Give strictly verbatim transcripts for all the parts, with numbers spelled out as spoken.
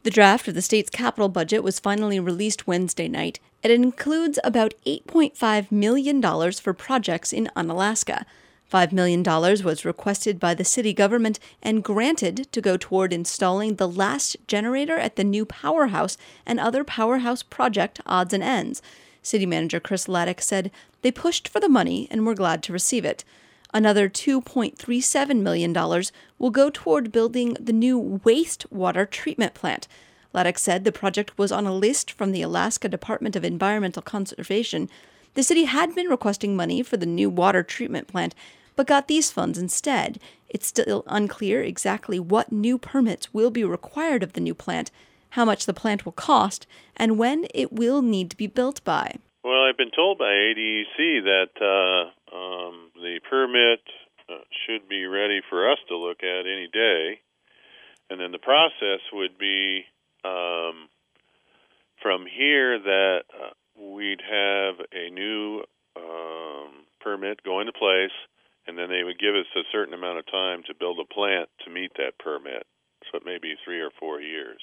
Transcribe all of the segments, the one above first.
The draft of the state's capital budget was finally released Wednesday night. It includes about eight point five million dollars for projects in Unalaska. five million dollars was requested by the city government and granted to go toward installing the last generator at the new powerhouse and other powerhouse project odds and ends. City Manager Chris Laddick said they pushed for the money and were glad to receive it. Another two point three seven million dollars will go toward building the new wastewater treatment plant. Laddick said the project was on a list from the Alaska Department of Environmental Conservation. The city had been requesting money for the new water treatment plant, but got these funds instead. It's still unclear exactly what new permits will be required of the new plant, how much the plant will cost, and when it will need to be built by. Well, I've been told by A D E C that uh, um, the permit uh, should be ready for us to look at any day, and then the process would be um, from here that uh, we'd have a new um, permit go into place, and then they would give us a certain amount of time to build a plant to meet that permit. So it may be three or four years.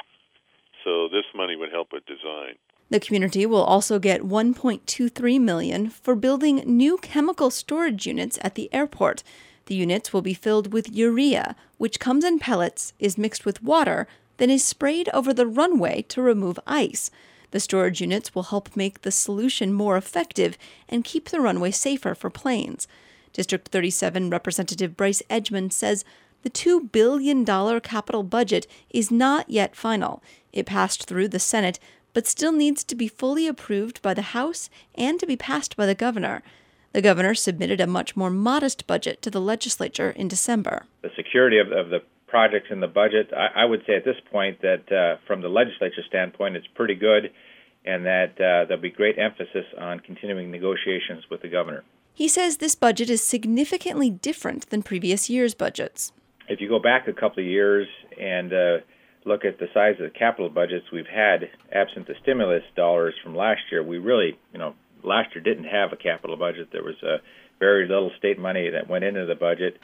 So this money would help with design. The community will also get one point two three million dollars for building new chemical storage units at the airport. The units will be filled with urea, which comes in pellets, is mixed with water, then is sprayed over the runway to remove ice. The storage units will help make the solution more effective and keep the runway safer for planes. District thirty-seven Representative Bryce Edgmon says the two billion dollars capital budget is not yet final. It passed through the Senate, but still needs to be fully approved by the House and to be passed by the governor. The governor submitted a much more modest budget to the legislature in December. The security of, of the projects in the budget, I, I would say at this point that uh, from the legislature standpoint, it's pretty good, and that uh, there'll be great emphasis on continuing negotiations with the governor. He says this budget is significantly different than previous years' budgets. If you go back a couple of years and uh, look at the size of the capital budgets we've had, absent the stimulus dollars from last year, we really, you know, last year didn't have a capital budget. There was uh, very little state money that went into the budget.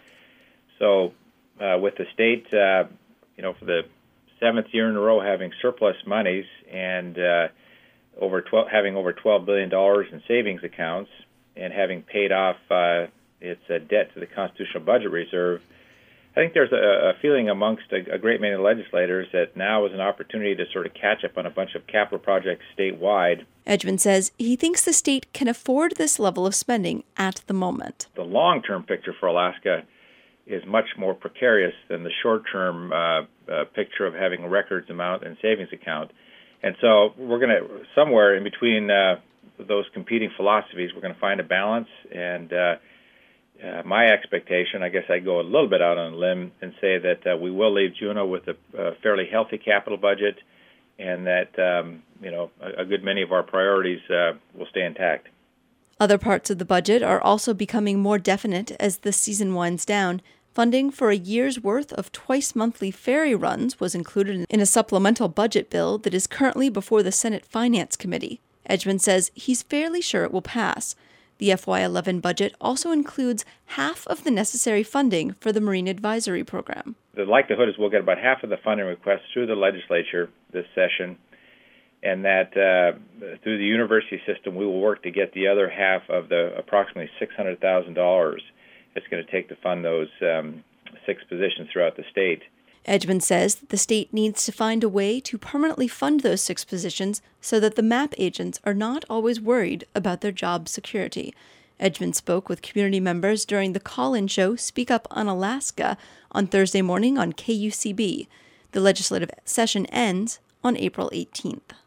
So uh, with the state, uh, you know, for the seventh year in a row having surplus monies and uh, over twelve, having over twelve billion dollars in savings accounts and having paid off uh, its uh, debt to the Constitutional Budget Reserve, I think there's a, a feeling amongst a, a great many legislators that now is an opportunity to sort of catch up on a bunch of capital projects statewide. Edgmon says he thinks the state can afford this level of spending at the moment. The long-term picture for Alaska is much more precarious than the short-term uh, uh, picture of having a records amount and savings account. And so we're going to, somewhere in between uh, those competing philosophies, we're going to find a balance. And uh, Uh, my expectation, I guess I'd go a little bit out on a limb and say that uh, we will leave Juneau with a uh, fairly healthy capital budget, and that um, you know a, a good many of our priorities uh, will stay intact. Other parts of the budget are also becoming more definite as the season winds down. Funding for a year's worth of twice-monthly ferry runs was included in a supplemental budget bill that is currently before the Senate Finance Committee. Edgmon says he's fairly sure it will pass. The F Y eleven budget also includes half of the necessary funding for the Marine Advisory Program. The likelihood is we'll get about half of the funding requests through the legislature this session, and that uh, through the university system we will work to get the other half of the approximately six hundred thousand dollars it's going to take to fund those um, six positions throughout the state. Edgmon says that the state needs to find a way to permanently fund those six positions so that the MAP agents are not always worried about their job security. Edgmon spoke with community members during the call-in show Speak Up Unalaska on Thursday morning on K U C B. The legislative session ends on April eighteenth.